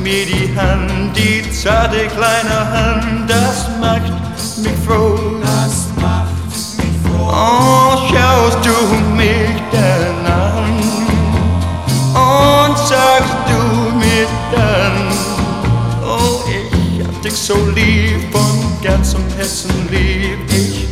mir die Hand, die zarte kleine Hand, das macht mich froh. Das macht mich froh. Oh, schaust du mich dann an und sagst du mir dann, oh, ich hab dich so lieb, von ganzem Herzen lieb ich.